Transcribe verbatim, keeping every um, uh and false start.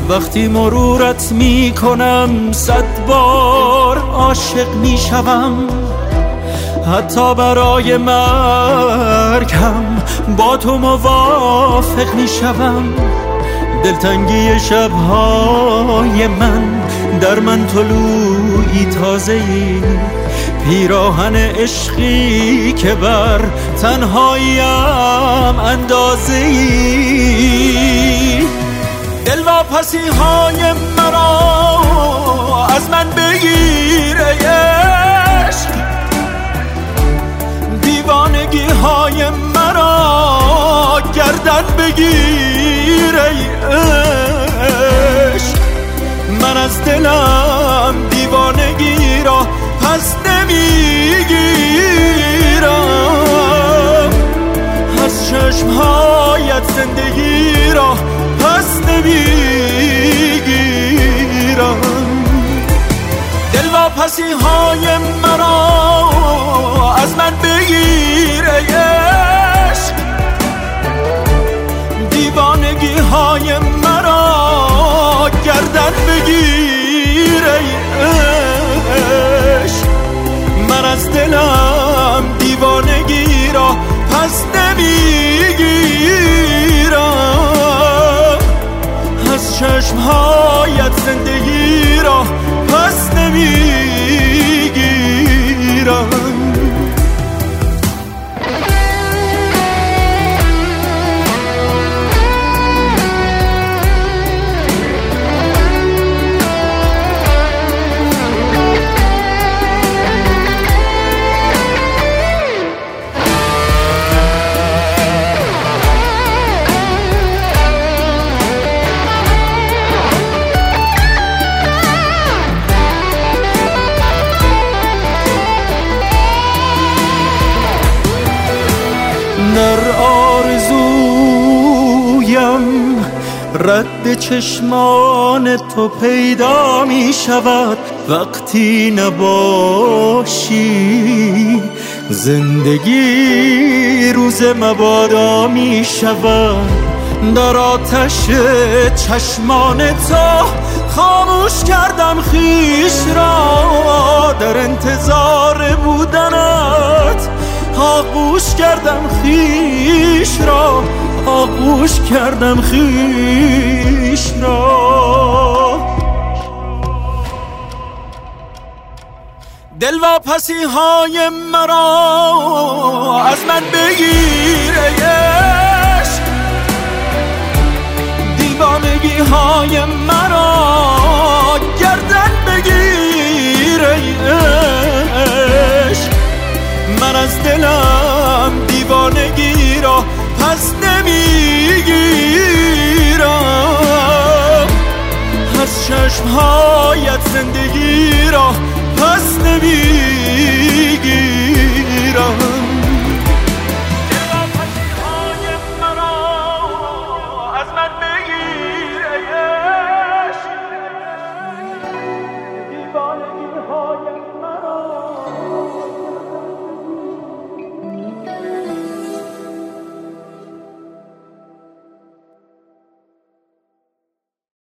وقتی مرورت می کنم صد بار عاشق می شوم، حتی برای مرگم با تو موافق می شوم. دلتنگی شبهای من در من طلوعی تازه‌ای، پیراهن عشقی که بر تنهاییم اندازه‌ای. دلواپسی های مرا از من بگیر ای عشق، دیوانگی های مرا گردن بگیر ای عشق. من از دلم دیوانگی را پس نمیگیرم، از چشمهایت زندگی را پس نمیگیرم. دلواپسی های مرا از من بگیر ای عشق، دیوانگی های مرا گردن بگیر ای عشق. من از دلم دیوانگی را پس نمیگیرم، از چشمهایت زندگی را پس نمیگیرم. در آرزویم رد چشمان تو پیدا می شود، وقتی نباشی زندگی روز مبادا می شود. در آتش چشمان تو خاموش کردم خویش را، در انتظار بودنت آغوش کردم خویش را، آغوش کردم خویش را. دلواپسی های مرا از من بگیر ای عشق، دیوانگی های مرا گردن بگیر ای عشق. من از دلم دیوانگی را پس نمیگیرم، از چشمهایت زندگی را پس نمیگیرم.